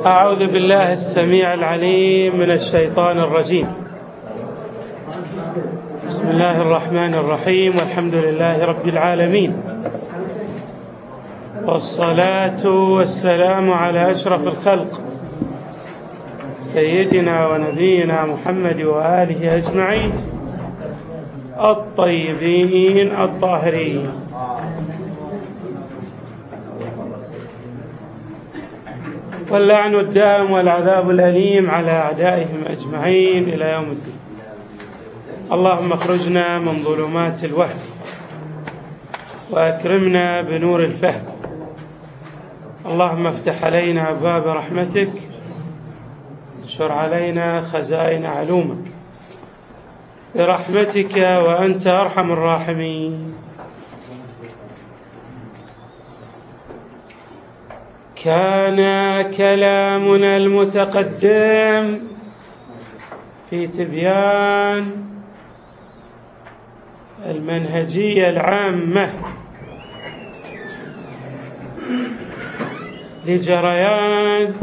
أعوذ بالله السميع العليم من الشيطان الرجيم. بسم الله الرحمن الرحيم، والحمد لله رب العالمين، والصلاة والسلام على أشرف الخلق سيدنا ونبينا محمد وآله أجمعين الطيبين الطاهرين. واللعن الدائم والعذاب الأليم على أعدائهم أجمعين إلى يوم الدين. اللهم اخرجنا من ظلمات الوهم وأكرمنا بنور الفهم. اللهم افتح علينا أبواب رحمتك، انشر علينا خزائن علومك برحمتك وأنت أرحم الراحمين. كان كلامنا المتقدم في تبيان المنهجية العامة لجريان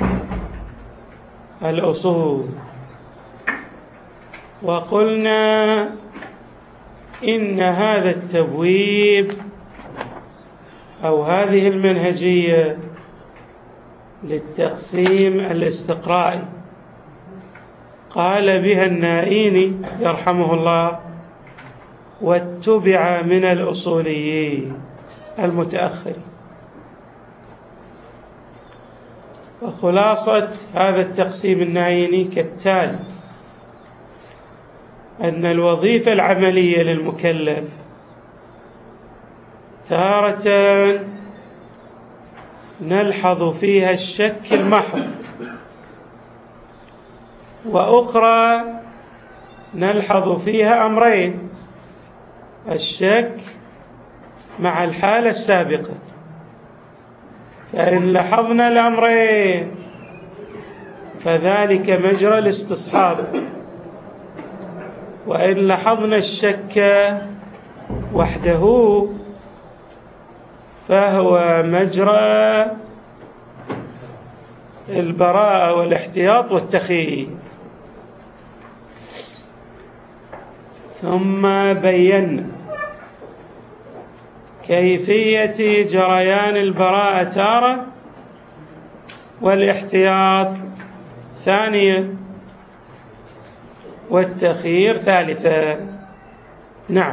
الأصول، وقلنا إن هذا التبويب أو هذه المنهجية للتقسيم الاستقرائي قال بها النائيني يرحمه الله، واتبع من الأصوليين المتأخرين. وخلاصة هذا التقسيم النائيني كالتالي: أن الوظيفة العملية للمكلف تارة نلحظ فيها الشك المحض، وأخرى نلحظ فيها أمرين: الشك مع الحالة السابقة. فإن لاحظنا الأمرين فذلك مجرى الاستصحاب، وإن لاحظنا الشك وحده فهو مجرى البراءة والاحتياط والتخيير. ثم بينا كيفية جريان البراءة تارة والاحتياط ثانية والتخيير ثالثة. نعم،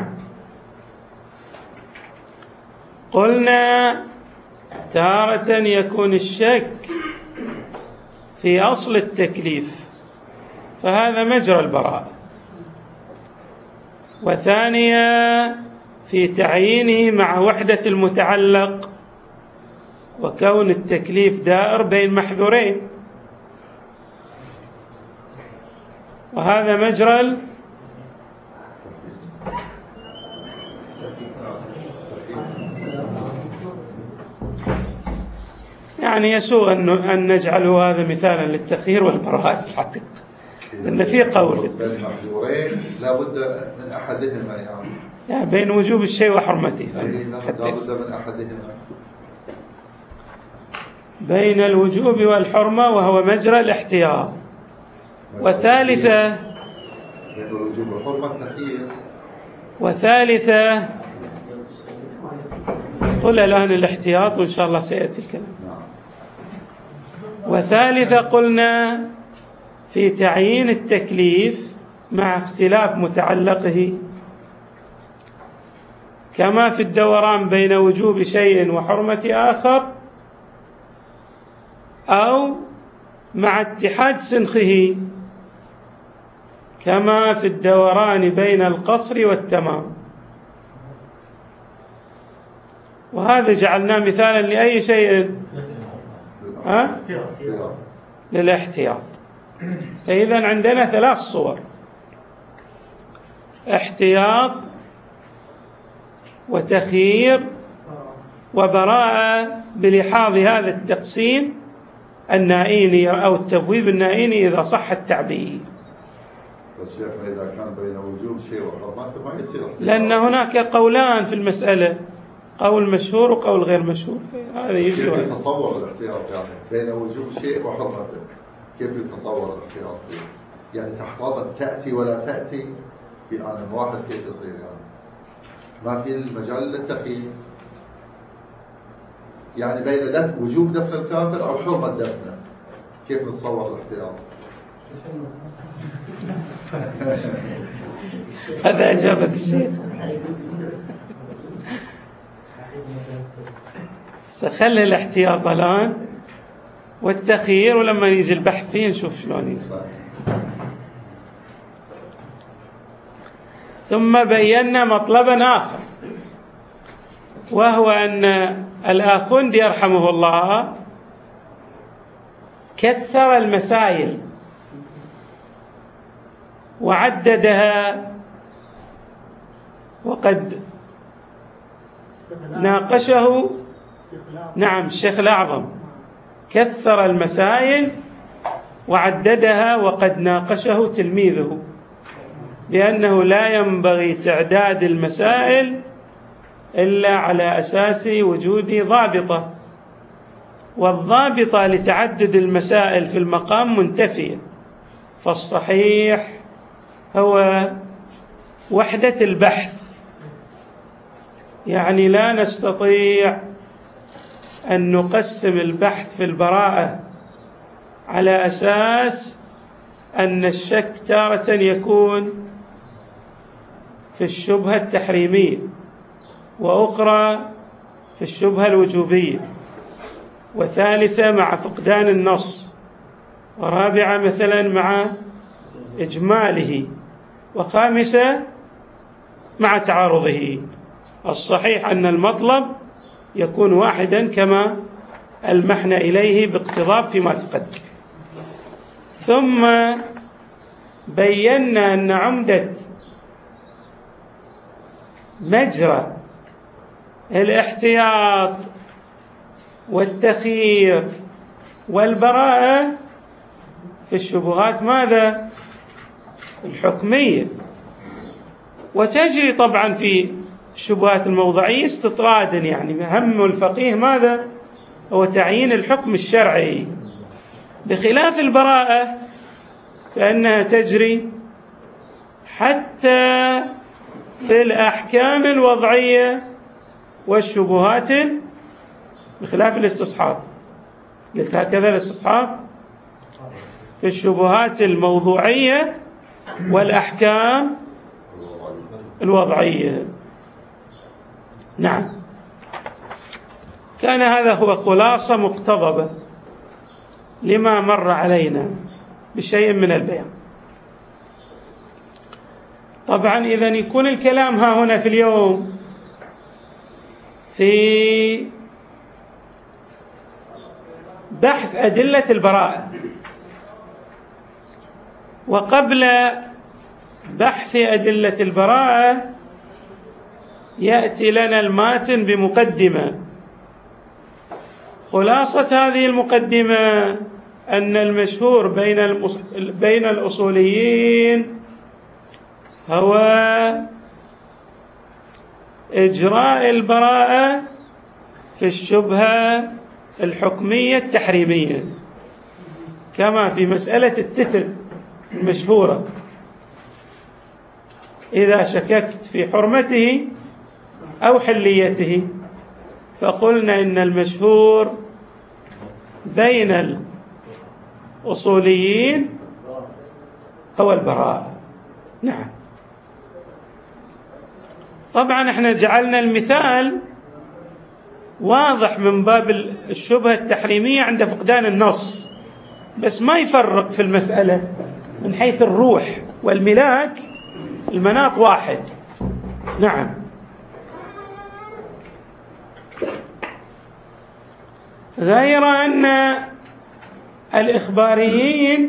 قلنا تارة يكون الشك في أصل التكليف فهذا مجرى البراءة، وثانيا في تعيينه مع وحدة المتعلق وكون التكليف دائر بين محذورين، وهذا مجرى يعني يسوء أن نجعله هذا مثالا للتخيير والبراءة في الحقيقة، لأن في قول بين محذورين لا بد من أحدهما، يعني بين وجوب الشيء وحرمته، لا بد من أحدهما، بين الوجوب والحرمة، وهو مجرى الاحتياط. وثالثة بين الوجوب والحرمة التخيير. وثالثة قل الآن الاحتياط وإن شاء الله سيأتي الكلام. وثالثة قلنا في تعيين التكليف مع اختلاف متعلقه، كما في الدوران بين وجوب شيء وحرمة آخر، أو مع اتحاد سنخه كما في الدوران بين القصر والتمام. وهذا جعلناه مثالا لأي شيء؟ للاحتياط. فإذا عندنا ثلاث صور: احتياط وتخيير وبراءة، بلحاظ هذا التقسيم النائيني أو التبويب النائيني إذا صح التعبير. بس شيخنا إذا كان بين وجوب شيء وحرمته ما يصير، لأن هناك قولان في المسألة. قول مشهور وقول غير مشهور، هذا يجي كيف يتصور الاحتياط يعني بين وجوب شيء وحرمته؟ كيف يتصور الاحتياط؟ يعني تحفظا تأتي ولا تأتي في آن واحد، كيف يصير يعني؟ ما في المجال للتقييد، يعني بين وجوب دفن الكافر أو حرمة دفنه، كيف نتصور الاحتياط؟ هذا أجابة الشيخ. سخلي الاحتياط الآن والتخيير، ولما يجي البحث فيه نشوف شلون يصير. ثم بينا مطلبا آخر، وهو أن الآخوندي يرحمه الله كثر المسائل وعددها، وقد ناقشه، نعم الشيخ الأعظم كثر المسائل وعددها، وقد ناقشه تلميذه بأنه لا ينبغي تعداد المسائل إلا على أساس وجود ضابطة، والضابطة لتعدد المسائل في المقام منتفية، فالصحيح هو وحدة البحث. يعني لا نستطيع أن نقسم البحث في البراءة على أساس أن الشك تارة يكون في الشبهة التحريمية، وأخرى في الشبهة الوجوبية، وثالثة مع فقدان النص، ورابعة مثلا مع إجماله، وخامسة مع تعارضه. الصحيح أن المطلب يكون واحدا كما ألمحنا إليه باقتضاب فيما تقدم. ثم بينا أن عمدة مجرى الاحتياط والتخيير والبراءة في الشبهات ماذا؟ الحكمية، وتجري طبعا في الشبهات الموضعية استطرادا، يعني هم الفقيه ماذا؟ هو تعيين الحكم الشرعي، بخلاف البراءة فإنها تجري حتى في الأحكام الوضعية والشبهات، بخلاف الاستصحاب. قلت هكذا الاستصحاب في الشبهات الموضوعية والأحكام الوضعية. نعم، كان هذا هو خلاصة مقتضبة لما مر علينا بشيء من البيان. طبعا إذن يكون الكلام ها هنا في اليوم في بحث أدلة البراءة، وقبل بحث أدلة البراءة يأتي لنا الماتن بمقدمة. خلاصة هذه المقدمة أن المشهور بين الأصوليين هو إجراء البراءة في الشبهة الحكمية التحريمية، كما في مسألة التتر المشهورة، إذا شككت في حرمته أو حليته فقلنا إن المشهور بين الأصوليين هو البراءة. نعم، طبعا احنا جعلنا المثال واضح من باب الشبهة التحريمية عند فقدان النص، بس ما يفرق في المسألة من حيث الروح والملاك، المناط واحد. نعم، غير أن الإخباريين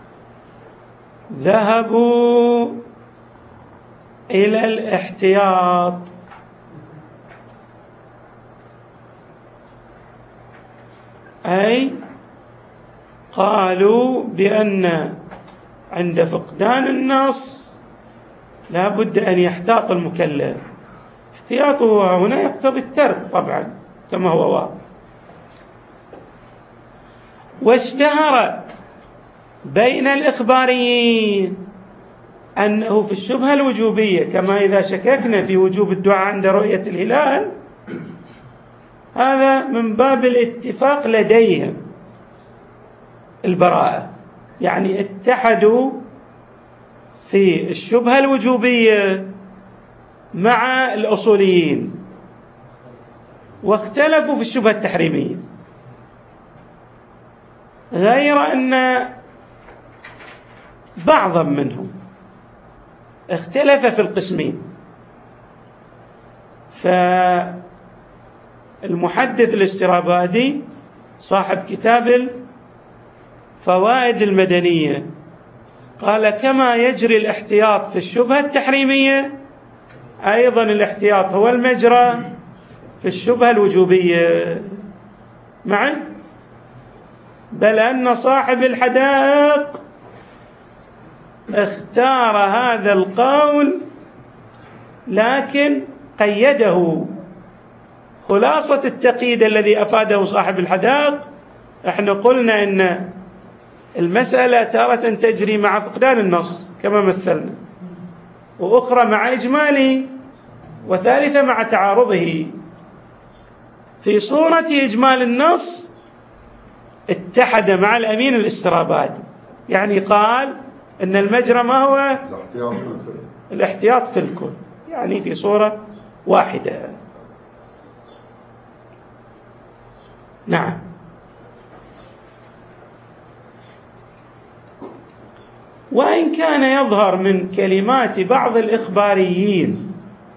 ذهبوا إلى الاحتياط، أي قالوا بأن عند فقدان النص لا بد أن يحتاط المكلف الاحتياط هنا يقتضي الترك طبعا كما هو واضح. واشتهر بين الإخباريين أنه في الشبهة الوجوبية كما إذا شككنا في وجوب الدعاء عند رؤية الهلال، هذا من باب الاتفاق لديهم البراءة، يعني اتحدوا في الشبهة الوجوبية مع الأصوليين واختلفوا في الشبهة التحريمية، غير أن بعضا منهم اختلف في القسمين. فالمحدث الاسترابادي صاحب كتاب الفوائد المدنية قال كما يجري الاحتياط في الشبهة التحريمية أيضا الاحتياط هو المجرى في الشبهة الوجوبية معا، بل أن صاحب الحدائق اختار هذا القول لكن قيده. خلاصة التقييد الذي أفاده صاحب الحدائق، احنا قلنا إن المسألة تارة تجري مع فقدان النص كما مثلنا، وأخرى مع إجماله، وثالثة مع تعارضه. في صورة إجمال النص اتحد مع الأمين الاسترابادي، يعني قال إن المجرى ما هو الاحتياط في الكل، يعني في صورة واحدة. نعم. وإن كان يظهر من كلمات بعض الإخباريين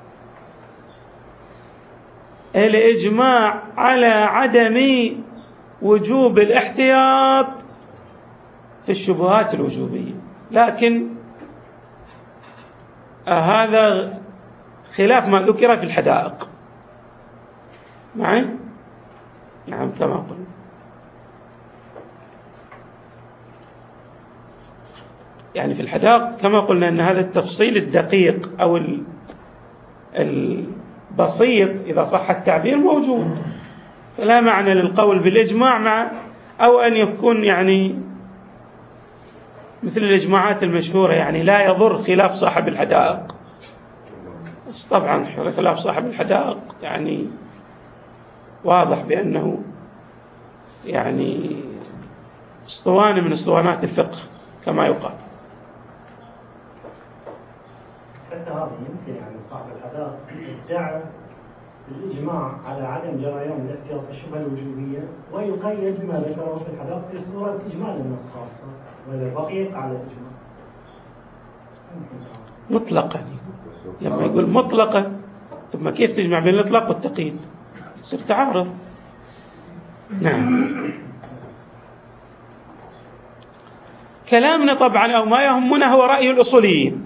الإجماع على عدم وجوب الاحتياط في الشبهات الوجوبية، لكن هذا خلاف ما ذكر في الحدائق. معي؟ نعم كما قلنا. يعني في الحدائق كما قلنا أن هذا التفصيل الدقيق أو البسيط إذا صح التعبير موجود، فلا معنى للقول بالإجماع مع أو أن يكون يعني مثل الإجماعات المشهورة، يعني لا يضر خلاف صاحب الحدائق. بس طبعا خلاف صاحب الحدائق يعني واضح بأنه يعني اسطوانة من اسطوانات الفقه كما يقال. حتى هذا يمكن يعني صاحب الحدائق ادعى الإجماع على عدم جريان الاحتياط في الشبهة الوجوبية ويقيد بما ذكره في الحدائق في صورة إجمال النص خاصة، وإذا بقيت على الإجماع مطلقا. لما يقول مطلقا ثم كيف تجمع بين الإطلاق والتقييد؟ يصير تعارض. نعم. كلامنا طبعا أو ما يهمنا هو رأي الأصوليين.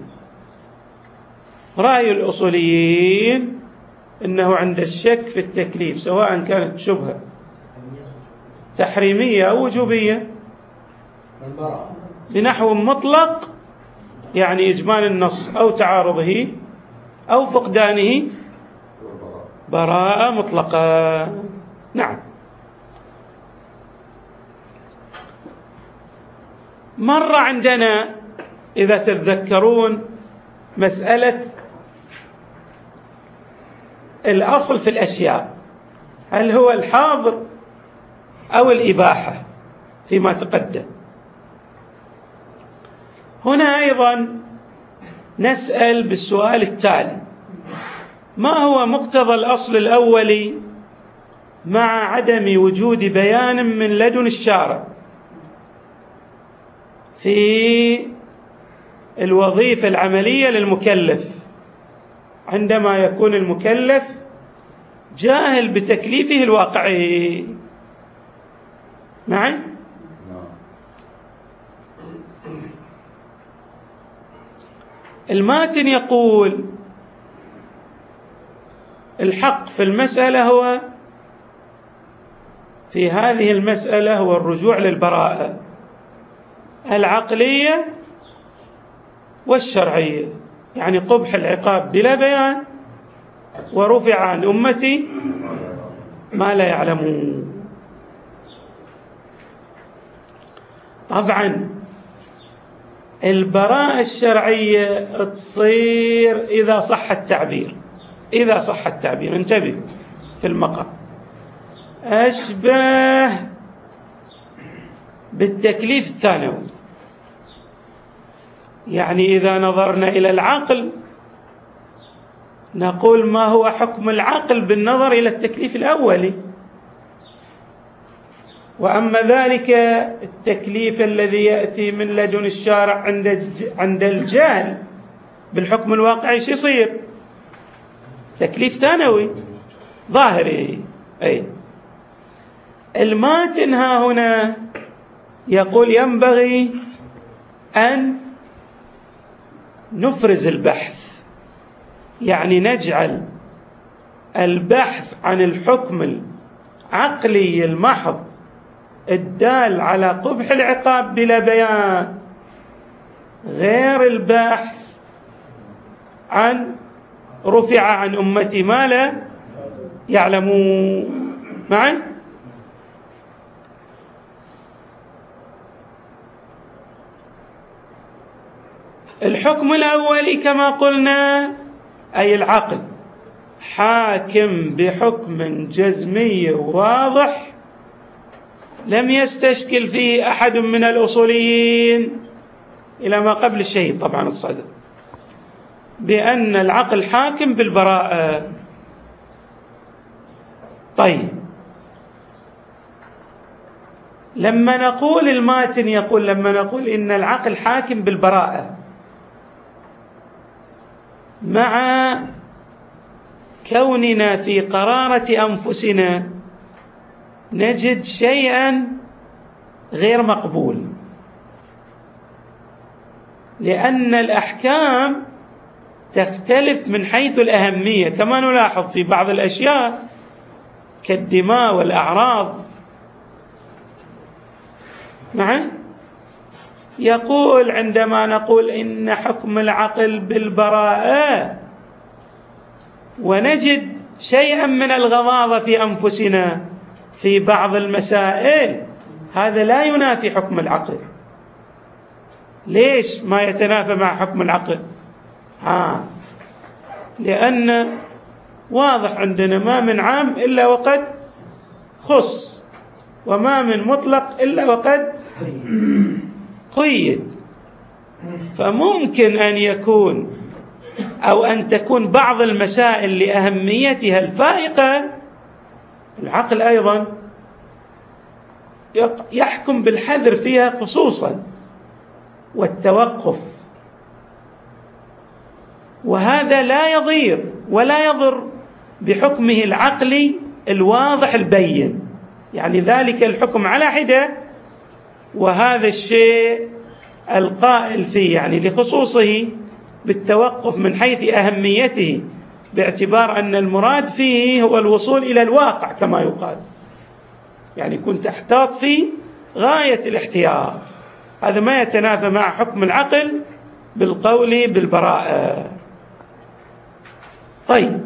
رأي الأصوليين إنه عند الشك في التكليف سواء كانت شبهة تحريمية أو وجوبية بنحو مطلق، يعني إجمال النص أو تعارضه أو فقدانه، براءة مطلقة. نعم. مر عندنا إذا تتذكرون مسألة الأصل في الأشياء، هل هو الحاضر أو الإباحة فيما تقدم. هنا أيضا نسأل بالسؤال التالي: ما هو مقتضى الأصل الأولي مع عدم وجود بيان من لدن الشارع في الوظيفة العملية للمكلف عندما يكون المكلف جاهل بتكليفه الواقعي؟ معي؟ الماتن يقول الحق في المسألة هو في هذه المسألة هو الرجوع للبراءة العقلية والشرعية، يعني قبح العقاب بلا بيان ورفع عن أمتي ما لا يعلمون. طبعا البراءة الشرعية تصير إذا صح التعبير، إذا صح التعبير، انتبه في المقام، أشبه بالتكليف الثانوي. يعني إذا نظرنا إلى العقل نقول ما هو حكم العقل بالنظر إلى التكليف الأولي، وأما ذلك التكليف الذي يأتي من لدن الشارع عند الجهل بالحكم الواقعي شو يصير؟ تكليف ثانوي ظاهري. أي الماتن ها هنا يقول ينبغي أن نفرز البحث، يعني نجعل البحث عن الحكم العقلي المحض الدال على قبح العقاب بلا بيان، غير البحث عن رفع عن أمتي ما لا يعلمون. معي؟ الحكم الأولي كما قلنا أي العقل حاكم بحكم جزمي واضح لم يستشكل فيه أحد من الأصوليين إلى ما قبل الشهيد طبعا الصدر، بأن العقل حاكم بالبراءة. طيب لما نقول الماتن يقول لما نقول إن العقل حاكم بالبراءة مع كوننا في قرارة أنفسنا نجد شيئا غير مقبول، لأن الأحكام تختلف من حيث الأهمية كما نلاحظ في بعض الأشياء كالدماء والأعراض. نعم، يقول عندما نقول إن حكم العقل بالبراءة ونجد شيئا من الغضاضة في أنفسنا في بعض المسائل، هذا لا ينافي حكم العقل. ليش ما يتنافى مع حكم العقل؟ لأن واضح عندنا ما من عام إلا وقد خص، وما من مطلق إلا وقد قيد. فممكن أن يكون أو أن تكون بعض المسائل لأهميتها الفائقة العقل أيضا يحكم بالحذر فيها خصوصا والتوقف، وهذا لا يضير ولا يضر بحكمه العقلي الواضح البين، يعني ذلك الحكم على حدة، وهذا الشيء القائل فيه يعني لخصوصه بالتوقف من حيث أهميته، باعتبار أن المراد فيه هو الوصول إلى الواقع كما يقال، يعني كنت تحتاط فيه غاية الاحتياط. هذا ما يتنافى مع حكم العقل بالقول بالبراءة. طيب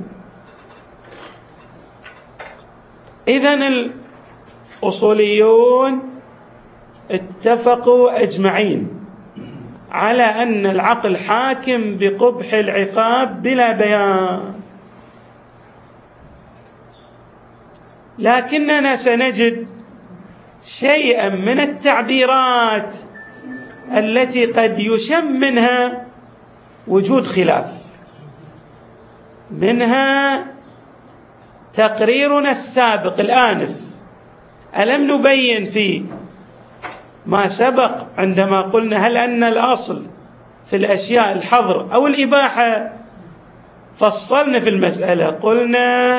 إذن الأصوليون اتفقوا أجمعين على أن العقل حاكم بقبح العقاب بلا بيان، لكننا سنجد شيئا من التعبيرات التي قد يشم منها وجود خلاف، منها تقريرنا السابق الآنف. ألم نبين في ما سبق عندما قلنا هل أن الأصل في الأشياء الحظر أو الإباحة؟ فصلنا في المسألة، قلنا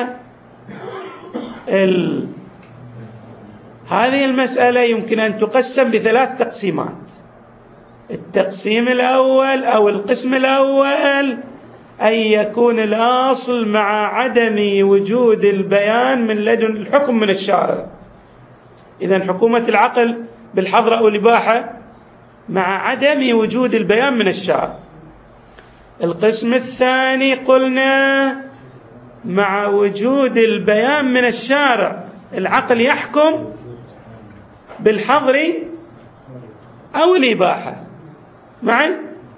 هذه المسألة يمكن أن تقسم بثلاث تقسيمات. التقسيم الأول أو القسم الأول أن يكون الأصل مع عدم وجود البيان من لدن الحكم من الشارع، إذن حكومة العقل بالحظر أو الإباحة مع عدم وجود البيان من الشارع. القسم الثاني قلنا مع وجود البيان من الشارع العقل يحكم بالحظر أو الإباحة معا.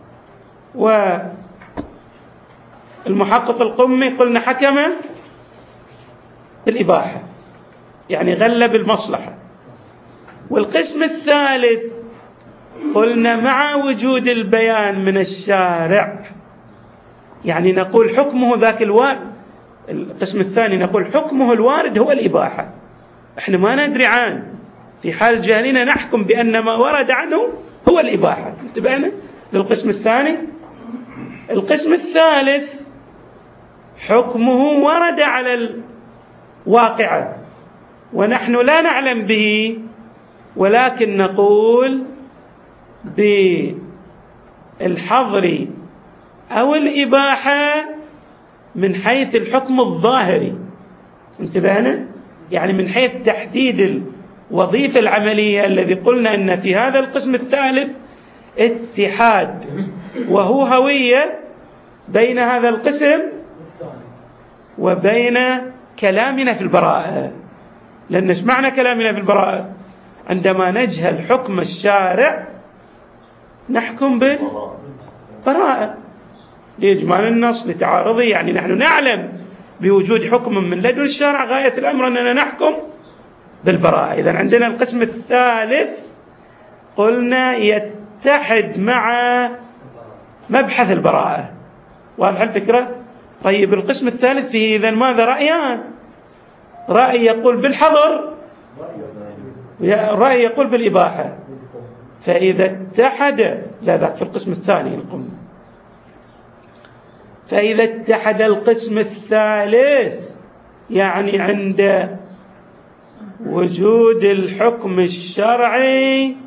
والمحقق القمي قلنا حكم بالإباحة، يعني غلب المصلحة. والقسم الثالث قلنا مع وجود البيان من الشارع، يعني نقول حكمه ذاك الوارد. القسم الثاني نقول حكمه الوارد هو الإباحة، احنا ما ندري عنه، في حال جهلنا نحكم بأن ما ورد عنه هو الإباحة. انتبهنا للقسم الثاني. القسم الثالث حكمه ورد على الواقعة ونحن لا نعلم به، ولكن نقول بالحظر أو الإباحة من حيث الحكم الظاهري. انتبهنا؟ يعني من حيث تحديد الوظيفة العملية الذي قلنا أن في هذا القسم الثالث اتحاد وهو هوية بين هذا القسم وبين كلامنا في البراءة. لأن ايش معنى كلامنا في البراءة؟ عندما نجهل حكم الشارع نحكم بالبراءة لإجمال النص لتعارضه، يعني نحن نعلم بوجود حكم من لدن الشارع، غاية الأمر أننا نحكم بالبراءة. إذن عندنا القسم الثالث قلنا يتحد مع مبحث البراءة. واضح الفكرة؟ طيب القسم الثالث فيه إذن ماذا رأيان؟ رأي يقول بالحظر، رأي يقول بالإباحة. فإذا اتحد، لا ذاك في القسم الثاني القم، فإذا اتحد القسم الثالث يعني عند وجود الحكم الشرعي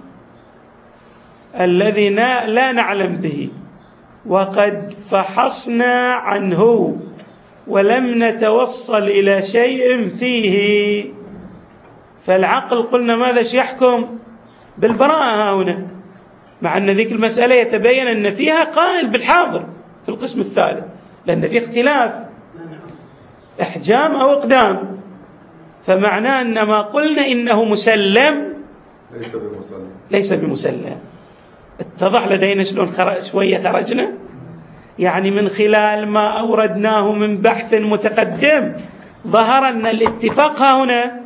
الذي لا نعلم به وقد فحصنا عنه ولم نتوصل إلى شيء فيه، فالعقل قلنا ماذا يحكم؟ بالبراءة هنا، مع أن ذيك المسألة يتبين أن فيها قائل بالحاضر في القسم الثالث، لأن في اختلاف إحجام أو إقدام، فمعناه أن ما قلنا إنه مسلم ليس بمسلم. اتضح لدينا شلون شوية خرجنا؟ يعني من خلال ما أوردناه من بحث متقدم ظهر أن الاتفاق هنا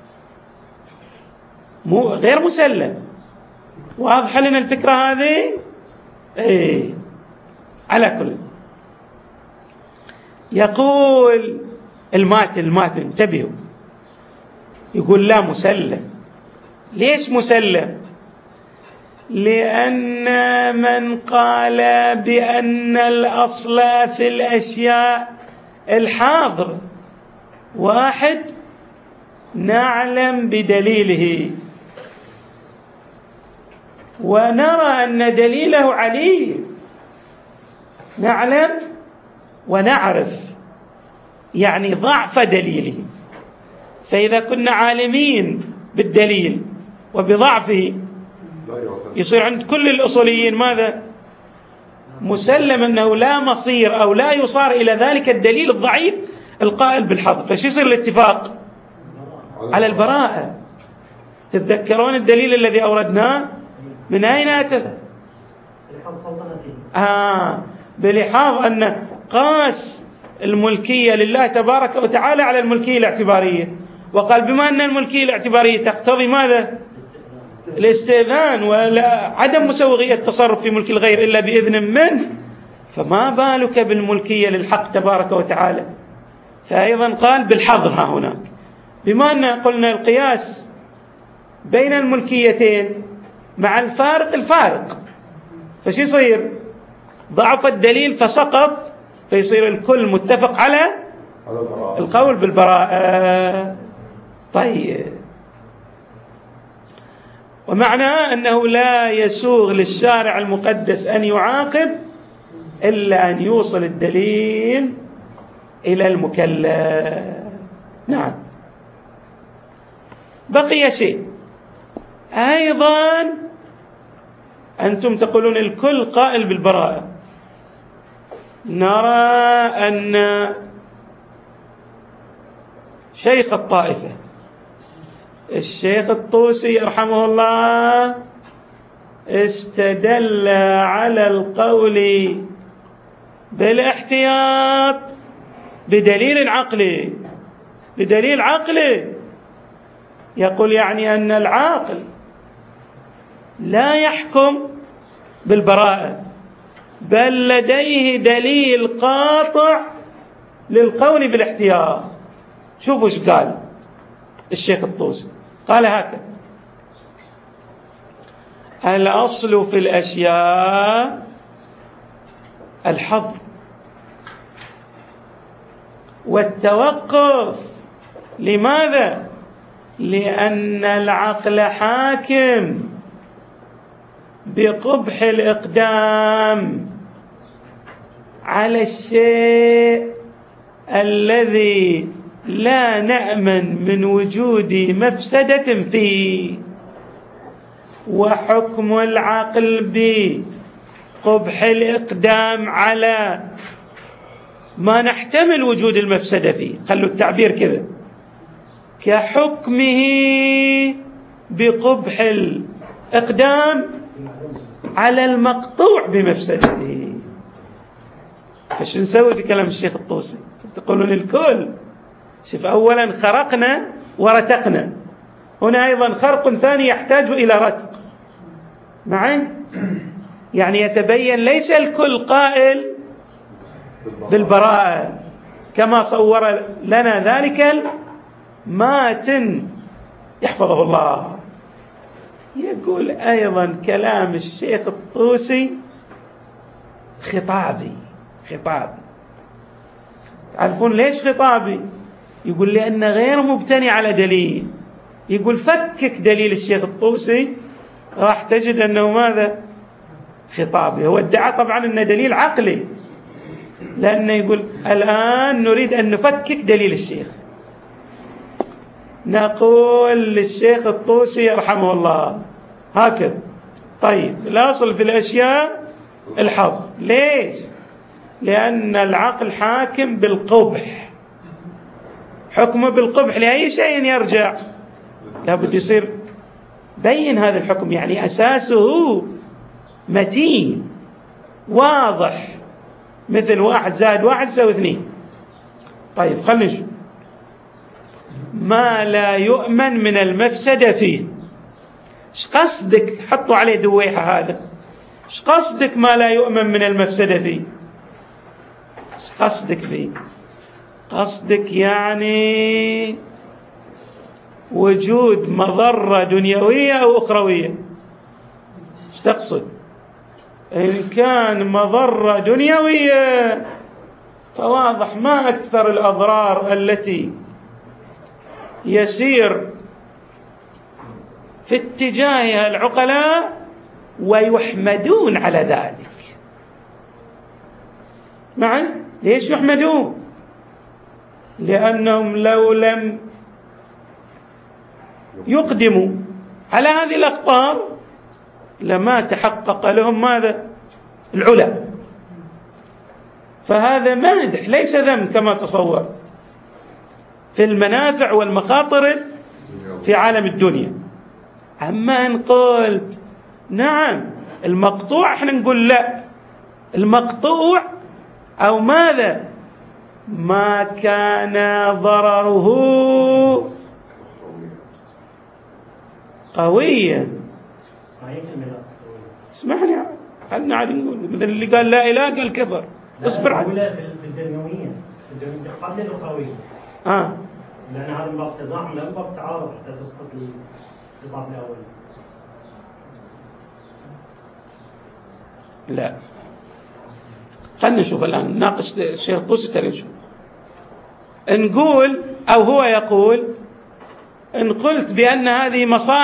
غير مسلم. واضح لنا الفكرة هذه؟ إيه. على كل يقول الماتن انتبهوا، يقول لا مسلم. ليش مسلم؟ لأن من قال بأن الأصل في الأشياء الحاضر واحد نعلم بدليله ونرى أن دليله عليه، نعلم ونعرف يعني ضعف دليله. فإذا كنا عالمين بالدليل وبضعفه يصير عند كل الأصوليين ماذا؟ مسلم أنه لا مصير أو لا يصار إلى ذلك الدليل الضعيف القائل بالحظر. فش يصير الاتفاق؟ على البراءة. تتذكرون الدليل الذي أوردناه من أين أتى؟ بلحاظ أن قاس الملكية لله تبارك وتعالى على الملكية الاعتبارية، وقال بما أن الملكية الاعتبارية تقتضي ماذا؟ الاستئذان ولا عدم مسوغية التصرف في ملك الغير إلا بإذن منه، فما بالك بالملكية للحق تبارك وتعالى. فأيضا قال بالحظر ها هناك، بما أن قلنا القياس بين الملكيتين مع الفارق فش يصير؟ ضعف الدليل فسقط، فيصير الكل متفق على القول بالبراءة. طيب، ومعناه أنه لا يسوغ للشارع المقدس أن يعاقب إلا أن يوصل الدليل إلى المكلف. نعم. بقي شيء أيضا، أنتم تقولون الكل قائل بالبراءة، نرى أن شيخ الطائفة الشيخ الطوسي رحمه الله استدل على القول بالاحتياط بدليل عقلي يقول يعني أن العاقل لا يحكم بالبراءة، بل لديه دليل قاطع للقول بالاحتياط. شوفوا ايش قال الشيخ الطوسي، قال هكذا: الأصل في الأشياء الحظر والتوقف. لماذا؟ لأن العقل حاكم بقبح الإقدام على الشيء الذي لا نأمن من وجود مفسدة فيه، وحكم العقل بقبح الإقدام على ما نحتمل وجود المفسدة فيه، خلوا التعبير كذا، كحكمه بقبح الإقدام على المقطوع بمفسدته. فش نسوي بكلام الشيخ الطوسي؟ تقولون الكل. شوف، أولا خرقنا ورتقنا، هنا أيضا خرق ثاني يحتاج إلى رتق معي، يعني يتبين ليس الكل قائل بالبراءة كما صور لنا ذلك الماتن يحفظه الله. يقول أيضا كلام الشيخ الطوسي خطابي. تعرفون ليش خطابي؟ يقول لأنه غير مبتني على دليل. يقول فكك دليل الشيخ الطوسي راح تجد أنه ماذا؟ خطابي. هو ادعى طبعا أنه دليل عقلي، لأنه يقول الآن نريد أن نفكك دليل الشيخ. نقول للشيخ الطوسي رحمه الله هكذا: طيب، الأصل في الأشياء الحظ. ليش؟ لأن العقل حاكم بالقبح، حكمه بالقبح لأي شيء يرجع لابد يصير بين هذا الحكم، يعني أساسه متين واضح، مثل 1 زائد 1 يساوي 2. طيب خلنا نشوف ما لا يؤمن من المفسدة فيه. ايش قصدك؟ حطوا عليه دويحة هذا. ايش قصدك ما لا يؤمن من المفسدة فيه؟ ايش قصدك فيه؟ قصدك يعني وجود مضرة دنيوية أو أخروية. ايش تقصد؟ إن كان مضرة دنيوية فواضح ما أكثر الأضرار التي يسير في اتجاهها العقلاء ويحمدون على ذلك. معي؟ ليش يحمدون؟ لأنهم لو لم يقدموا على هذه الأخطار لما تحقق لهم ماذا؟ العلا. فهذا مادح ليس ذم كما تصور في المنافع والمخاطر في عالم الدنيا. أما إن قلت نعم المقطوع، احنا نقول لا، المقطوع أو ماذا؟ ما كان ضرره قويا. اسمعني، خلنا عاد نقول مثل اللي قال لا إله قال كفر. اصبر على في الدنيوية قبل الأخوية. لأن هذا باب تزاحم، لا باب تعارض حتى تسقط الباب الأول. لا، خلنا نشوف الآن ناقش الشيخ الطوسي ترى نشوف. نقول أو هو يقول إن قلت بأن هذه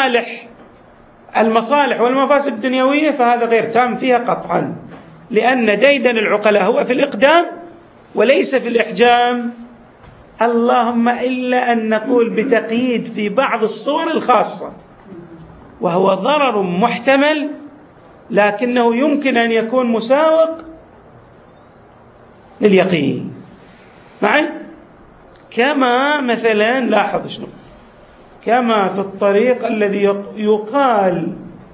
المصالح والمفاسد الدنيوية فهذا غير تام فيها قطعا، لأن ديدن العقلاء هو في الإقدام وليس في الإحجام، اللهم إلا أن نقول بتقييد في بعض الصور الخاصة، وهو ضرر محتمل لكنه يمكن أن يكون مساوق لليقين. معي؟ كما مثلا لاحظ شنو، كما في الطريق الذي يقال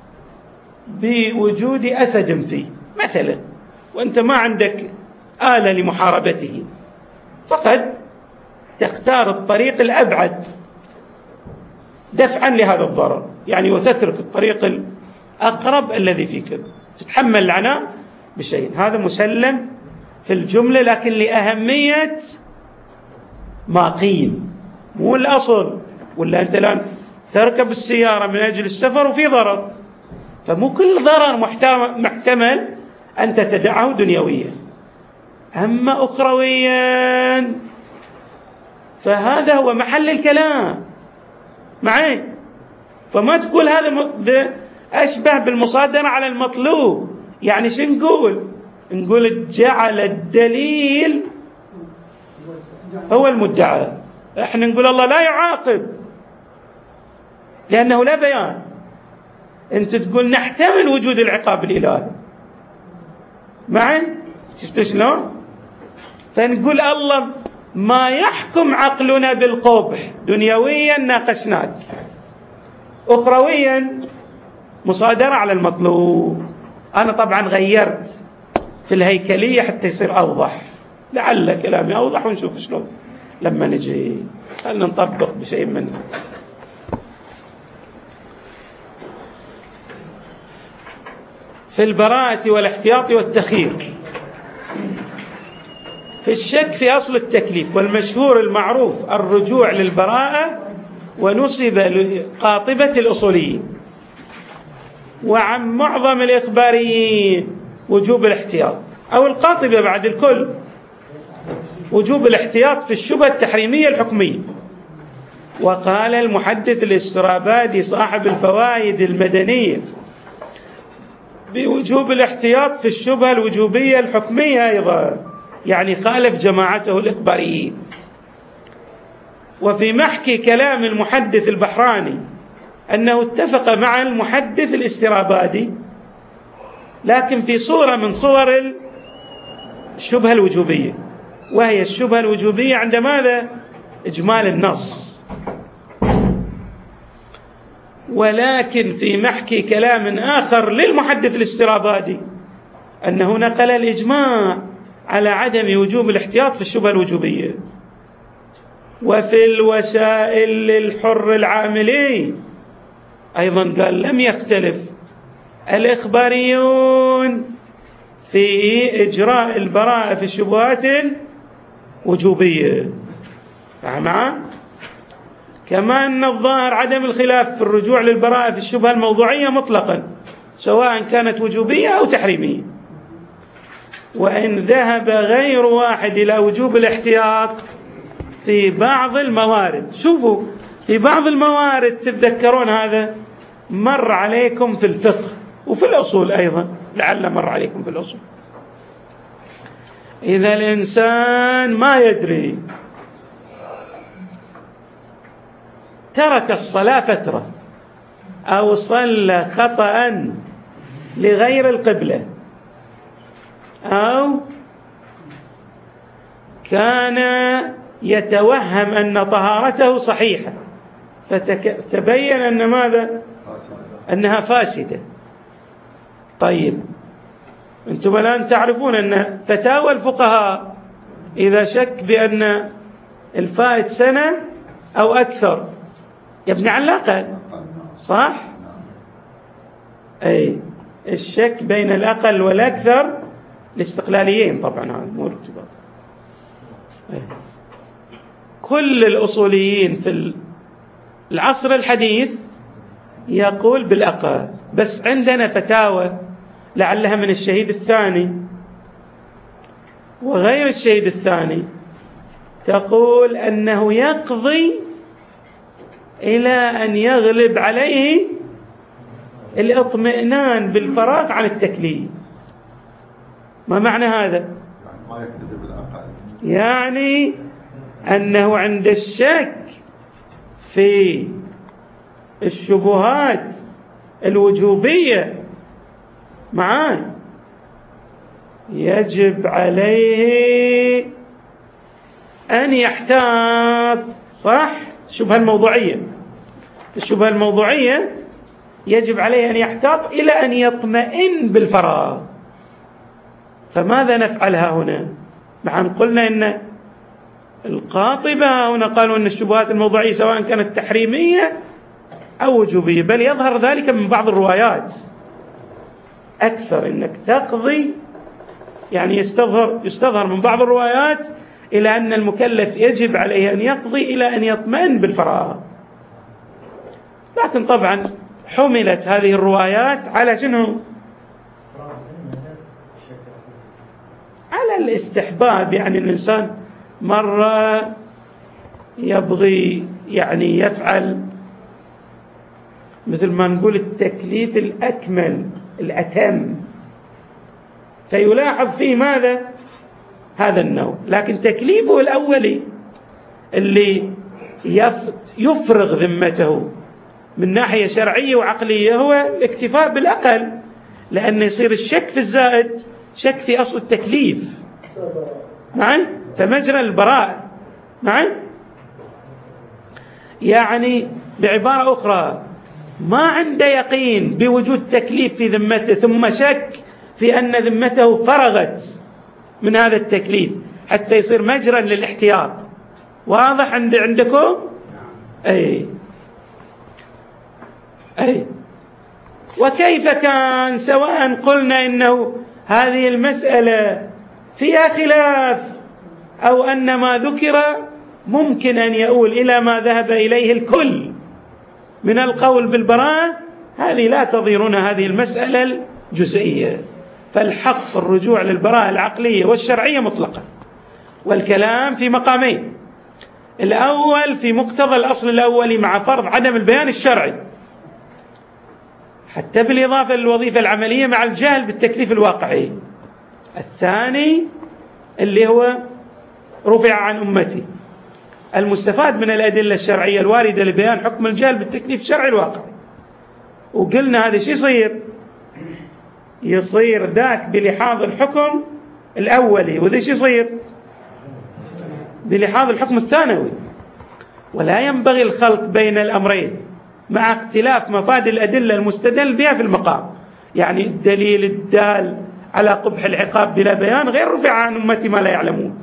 بوجود أسد فيه مثلا، وأنت ما عندك آلة لمحاربته، فقد تختار الطريق الأبعد دفعا لهذا الضرر، يعني وتترك الطريق الأقرب الذي فيك، تتحمل العناء بشيء. هذا مسلم في الجملة، لكن لأهمية ما قيل، مو الأصل. ولا أنت الآن تركب السيارة من أجل السفر وفي ضرر، فمو كل ضرر محتمل أن تدعه دنيويا. أما أخرويا فهذا هو محل الكلام معي. فما تقول هذا أشبه بالمصادرة على المطلوب. يعني شو نقول جعل الدليل هو المدعى. احنا نقول الله لا يعاقب لأنه لا بيان. انت تقول نحتمل وجود العقاب الإلهي معي. شفتوا شلون؟ فنقول الله ما يحكم عقلنا بالقبح دنيويا ناقشناك، أخرويا مصادرة على المطلوب. أنا طبعا غيرت في الهيكلية حتى يصير أوضح، لعل كلامي أوضح ونشوف شلون لما نجي. خلنا نطبق بشيء منه. في البراءة والاحتياط والتخيير، في الشك في أصل التكليف، والمشهور المعروف الرجوع للبراءة، ونسب لقاطبة الأصوليين وعن معظم الإخباريين وجوب الاحتياط، أو القاطبة بعد الكل وجوب الاحتياط في الشبهة التحريمية الحكمية. وقال المحدث الاسترابادي صاحب الفوائد المدنية بوجوب الاحتياط في الشبهة الوجوبية الحكمية أيضا، يعني خالف جماعته الإخباريين. وفي محكي كلام المحدث البحراني أنه اتفق مع المحدث الاسترابادي، لكن في صورة من صور الشبهة الوجوبية، وهي الشبهة الوجوبية عند ماذا؟ إجمال النص. ولكن في محكي كلام آخر للمحدث الاسترابادي أنه نقل الإجماع على عدم وجوب الاحتياط في الشبهة الوجوبية. وفي الوسائل للحر العاملي أيضا قال لم يختلف الإخباريون في إجراء البراءة في الشبهات الوجوبية. معه؟ كما أن الظاهر عدم الخلاف في الرجوع للبراءة في الشبهة الموضوعية مطلقا، سواء كانت وجوبية أو تحريمية. وإن ذهب غير واحد إلى وجوب الاحتياط في بعض الموارد. شوفوا، في بعض الموارد تتذكرون هذا مر عليكم في الفقه وفي الأصول أيضا، لعل مر عليكم في الأصول. إذا الإنسان ما يدري ترك الصلاة فترة أو صلى خطأ لغير القبلة، أو كان يتوهم أن طهارته صحيحة فتبين أن ماذا؟ أنها فاسدة. طيب أنتم الآن تعرفون أن فتاوى الفقهاء إذا شك بأن الفائت سنة أو أكثر يبني على الأقل، صح؟ أي الشك بين الأقل والأكثر الاستقلاليين طبعا، هذا مو الارتباط. كل الأصوليين في العصر الحديث يقول بالأقل، بس عندنا فتاوى لعلها من الشهيد الثاني وغير الشهيد الثاني تقول أنه يقضي إلى أن يغلب عليه الاطمئنان بالفراغ عن التكليف. ما معنى هذا؟ يعني أنه عند الشك في الشبهات الوجوبية معاي يجب عليه أن يحتاط، صح؟ الشبهة الموضوعية، الشبهة الموضوعية يجب عليه أن يحتاط إلى أن يطمئن بالفراغ. فماذا نفعلها هنا؟ مع أن قلنا إن القاطبة هنا قالوا أن الشبهات الموضوعية سواء كانت تحريمية أو وجوبية، بل يظهر ذلك من بعض الروايات أكثر، إنك تقضي يعني يستظهر من بعض الروايات إلى أن المكلف يجب عليه أن يقضي إلى أن يطمئن بالفراغ. لكن طبعا حملت هذه الروايات على شنو؟ على الاستحباب، يعني الإنسان مرة يبغي يعني يفعل مثل ما نقول التكليف الأكمل الأتم، فيلاحظ فيه ماذا؟ هذا النوع. لكن تكليفه الأولي اللي يفرغ ذمته من ناحية شرعية وعقلية هو الاكتفاء بالأقل، لأن يصير الشك في الزائد شك في أصل التكليف معي، فمجرى البراءة معي. يعني بعبارة أخرى ما عنده يقين بوجود تكليف في ذمته ثم شك في أن ذمته فرغت من هذا التكليف حتى يصير مجرى للاحتياط. واضح عندكم؟ أي وكيف كان سواء قلنا إنه هذه المسألة فيها خلاف أو أن ما ذكر ممكن أن يؤول إلى ما ذهب إليه الكل من القول بالبراءة، هذه لا تضيرون هذه المسألة الجزئية. فالحق الرجوع للبراءة العقلية والشرعية مطلقا، والكلام في مقامين: الأول في مقتضى الأصل الأولي مع فرض عدم البيان الشرعي حتى بالإضافة للوظيفة العملية مع الجهل بالتكليف الواقعي. الثاني اللي هو رفع عن أمتي، المستفاد من الأدلة الشرعية الواردة لبيان حكم الجهل بالتكليف الشرعي الواقعي. وقلنا هذا شيء يصير ذاك بلحاظ الحكم الأولي، وذا شيء يصير بلحاظ الحكم الثانوي. ولا ينبغي الخلط بين الأمرين مع اختلاف مفاد الأدلة المستدل بها في المقام. يعني الدليل الدال على قبح العقاب بلا بيان غير رفع عن أمتي ما لا يعلمون.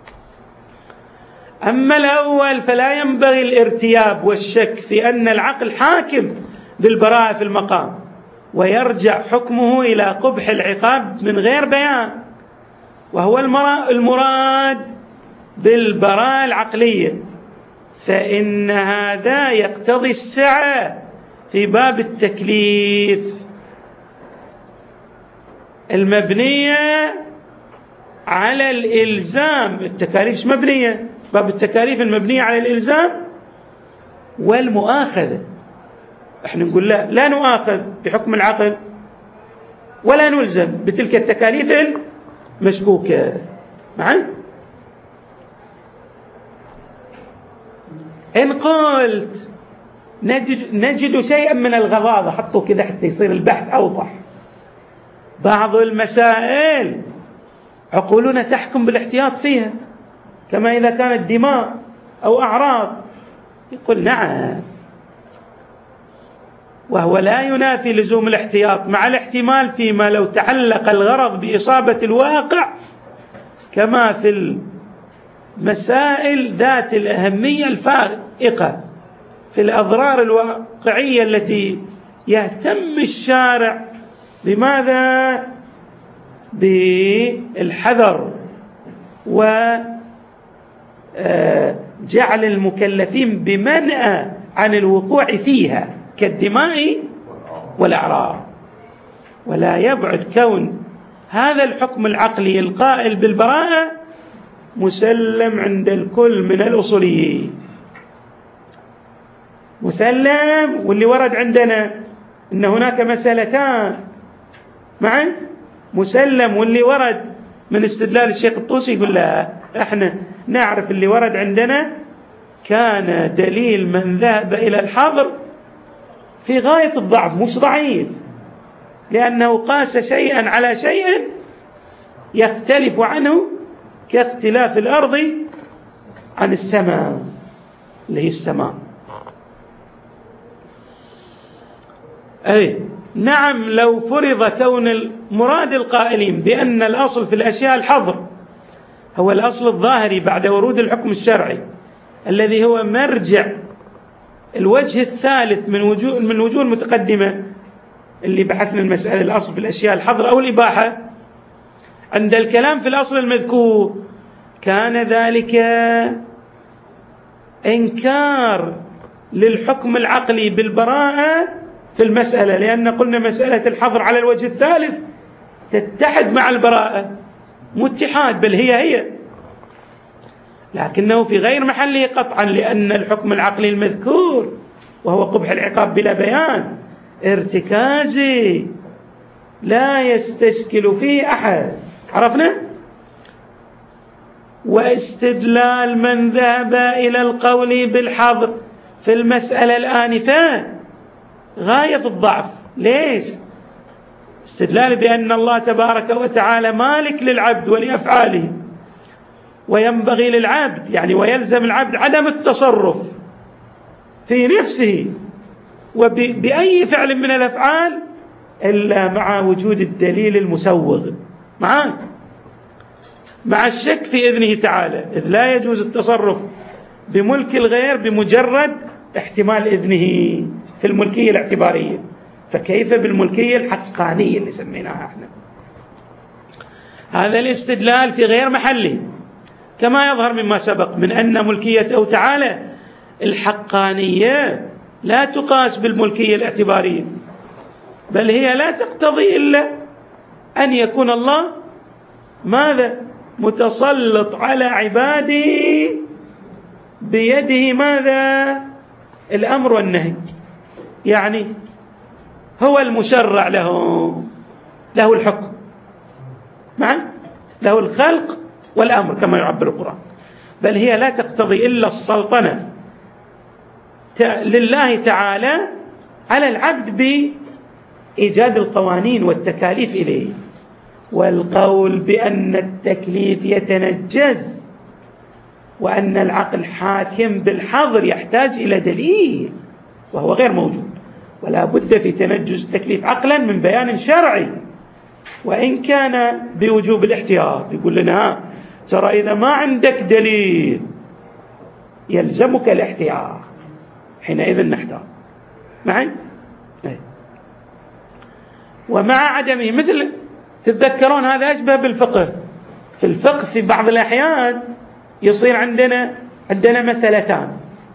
أما الأول فلا ينبغي الارتياب والشك في أن العقل حاكم بالبراءة في المقام، ويرجع حكمه إلى قبح العقاب من غير بيان، وهو المراد بالبراءة العقلية. فإن هذا يقتضي السعة في باب التكليف المبنية على الإلزام. التكاليف مبنية، باب التكاليف المبنية على الإلزام والمؤاخذة. احنا نقول لا نؤاخذ بحكم العقل ولا نلزم بتلك التكاليف المشكوكة معا. إن قلت نجد شيئا من الغضاضة، حطوا كذا حتى يصير البحث أوضح. بعض المسائل عقولنا تحكم بالاحتياط فيها، كما إذا كانت دماء أو أعراض، يقول نعم، وهو لا ينافي لزوم الاحتياط مع الاحتمال فيما لو تعلق الغرض بإصابة الواقع، كما في المسائل ذات الأهمية الفائقة في الأضرار الواقعية التي يهتم الشارع بماذا؟ بالحذر وجعل المكلفين بمنع عن الوقوع فيها كالدماء والأعراض. ولا يبعد كون هذا الحكم العقلي القائل بالبراءة مسلم عند الكل من الأصوليين، مسلم. واللي ورد عندنا إن هناك مسألتان معا مسلم، واللي ورد من استدلال الشيخ الطوسي يقول لا، احنا نعرف اللي ورد عندنا كان دليل من ذهب إلى الحظر في غاية الضعف، مش ضعيف، لأنه قاس شيئا على شيء يختلف عنه كاختلاف الأرض عن السماء اللي هي السماء. أي نعم، لو فرض كون مراد القائلين بأن الأصل في الأشياء الحظر هو الأصل الظاهري بعد ورود الحكم الشرعي الذي هو مرجع الوجه الثالث من وجوه المتقدمة اللي بحثنا المسألة الأصل في الأشياء الحظر أو الإباحة، عند الكلام في الأصل المذكور كان ذلك إنكار للحكم العقلي بالبراءة في المسألة، لأن قلنا مسألة الحظر على الوجه الثالث تتحد مع البراءة، مو اتحاد بل هي، لكنه في غير محله قطعا، لأن الحكم العقلي المذكور وهو قبح العقاب بلا بيان ارتكازي لا يستشكل فيه أحد. عرفنا؟ واستدلال من ذهب إلى القول بالحظر في المسألة الآنفة غاية في الضعف. ليش؟ استدلال بأن الله تبارك وتعالى مالك للعبد ولأفعاله، وينبغي للعبد يعني ويلزم العبد عدم التصرف في نفسه وبأي فعل من الأفعال إلا مع وجود الدليل المسوغ، مع الشك في إذنه تعالى، إذ لا يجوز التصرف بملك الغير بمجرد احتمال إذنه في الملكية الاعتبارية، فكيف بالملكية الحقانية اللي سميناها احنا؟ هذا الاستدلال في غير محله، كما يظهر مما سبق من أن ملكيته تعالى الحقانية لا تقاس بالملكية الاعتبارية، بل هي لا تقتضي إلا أن يكون الله ماذا؟ متسلط على عباده بيده ماذا؟ الأمر والنهي، يعني هو المشرع له الحكم، له الخلق والأمر كما يعبر القرآن، بل هي لا تقتضي إلا السلطنة لله تعالى على العبد بإيجاد القوانين والتكاليف إليه. والقول بأن التكليف يتنجز وأن العقل حاكم بالحظر يحتاج إلى دليل وهو غير موجود، ولا بد في تنجز التكليف عقلا من بيان شرعي، وإن كان بوجوب الاحتياط. يقول لنا ترى إذا ما عندك دليل يلزمك الاحتياط، حينئذ نحتاط معي. ومع عدمه، مثل تتذكرون هذا أشبه بالفقه. في الفقه في بعض الأحيان يصير عندنا مسألتان،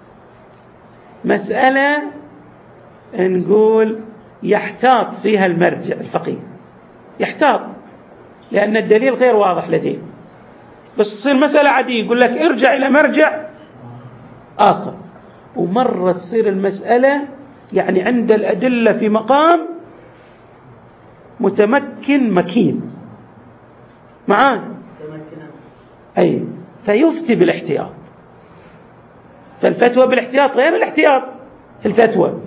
مسألة نقول يحتاط فيها المرجع الفقيه، يحتاط لأن الدليل غير واضح لديه، بس تصير مسألة عادية يقول لك ارجع إلى مرجع آخر. ومرة تصير المسألة يعني عند الأدلة في مقام متمكن مكين أي فيفتي بالاحتياط. فالفتوى بالاحتياط غير الاحتياط في الفتوى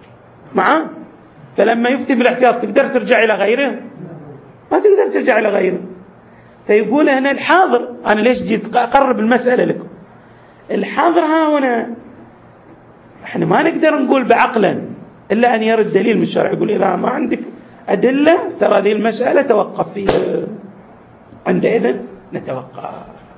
فلما يفتي بالاحتياط تقدر ترجع إلى غيره؟ ما تقدر ترجع إلى غيره. فيقول هنا الحاضر، أنا ليش جيت أقرب المسألة لكم؟ الحاضر ها هنا احنا ما نقدر نقول بعقلا إلا أن يرد دليل من الشرع يقول إذا ما عندك أدلة ترى هذه المسألة توقف فيها، عندئذ نتوقف.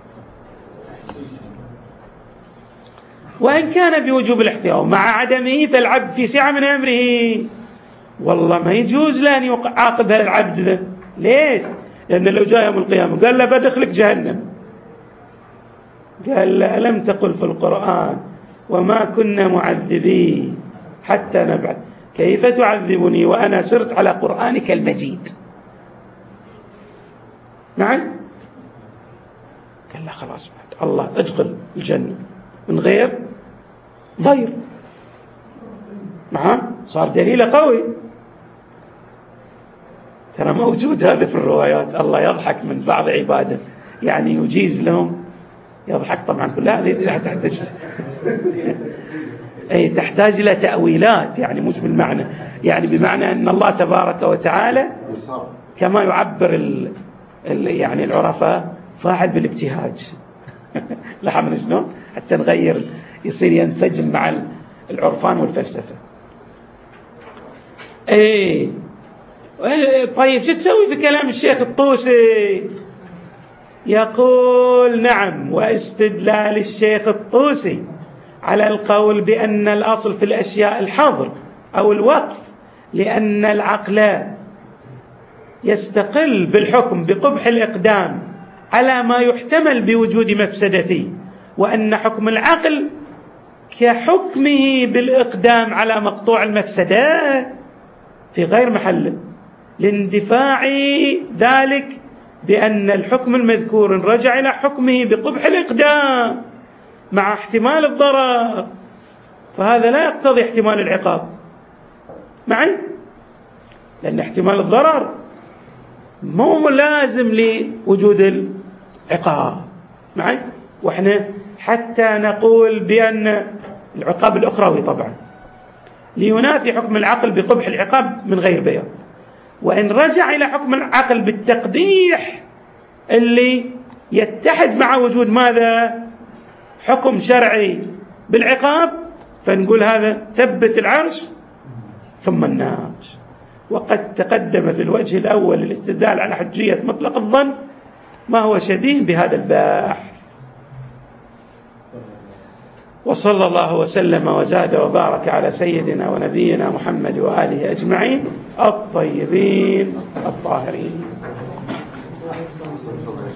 وإن كان بوجوب الاحتياط مع عدمه فالعبد في سعة من أمره، والله ما يجوز له أن يعاقب هذا العبد ذا. ليش؟ لأن لو جاء يوم القيامة قال له بدخلك جهنم، قال له ألم تقل في القرآن وما كنا معذبين حتى نبعث، كيف تعذبني وأنا سرت على قرآنك المجيد؟ نعم، قال له خلاص بعد الله ادخل الجنة من غير ضير. صار دليل قوي. ترى موجود هذا في الروايات. الله يضحك من بعض عباده يعني يجيز لهم، يضحك طبعا كل هذه تحتاج إلى تأويلات، يعني مش بالمعنى، يعني بمعنى أن الله تبارك وتعالى كما يعبر يعني العرفاء فاعل بالابتهاج لاحظنا شلون حتى نغير يصير ينسجم مع العرفان والفلسفة. ايه طيب شو تسوي في كلام الشيخ الطوسي؟ يقول نعم، واستدلال الشيخ الطوسي على القول بأن الأصل في الأشياء الحظر أو الوقف، لأن العقل يستقل بالحكم بقبح الإقدام على ما يحتمل بوجود مفسدته، وأن حكم العقل كحكمه بالإقدام على مقطوع المفسدة في غير محله، لاندفاع ذلك بأن الحكم المذكور رجع إلى حكمه بقبح الإقدام مع احتمال الضرر، فهذا لا يقتضي احتمال العقاب معي، لأن احتمال الضرر مو لازم لوجود العقاب معي. وإحنا حتى نقول بأن العقاب الأخروي طبعا لينافي حكم العقل بقبح العقاب من غير بيان، وإن رجع إلى حكم العقل بالتقبيح اللي يتحد مع وجود ماذا؟ حكم شرعي بالعقاب، فنقول هذا ثبت العرش ثم الناقش. وقد تقدم في الوجه الأول الاستدلال على حجية مطلق الظن ما هو شبيه بهذا الباحث. وصلى الله وسلم وزاد وبارك على سيدنا ونبينا محمد وآله أجمعين الطيبين الطاهرين.